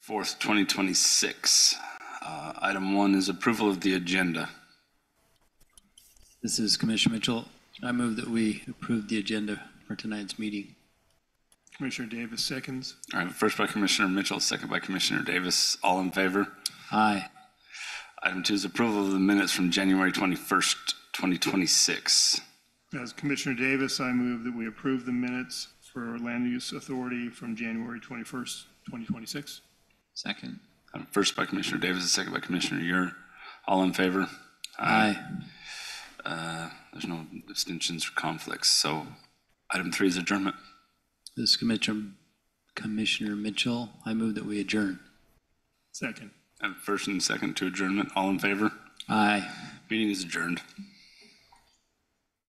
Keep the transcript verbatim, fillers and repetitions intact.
fourth, twenty twenty-six. Uh, Item one is approval of the agenda. This is Commissioner Mitchell. I move that we approve the agenda for tonight's meeting. Commissioner Davis seconds. All right, first by Commissioner Mitchell, second by Commissioner Davis. All in favor? Aye. Item two is approval of the minutes from January twenty-first, twenty twenty-six. As Commissioner Davis, I move that we approve the minutes for Land Use Authority from January twenty-first, twenty twenty-six. Second. Um, First by Commissioner Davis, second by Commissioner Ure. All in favor? Aye. Uh, There's no abstentions or conflicts, so item three is adjournment. This is Commissioner, Commissioner Mitchell. I move that we adjourn. Second. Uh, First and second to adjournment. All in favor? Aye. Meeting is adjourned.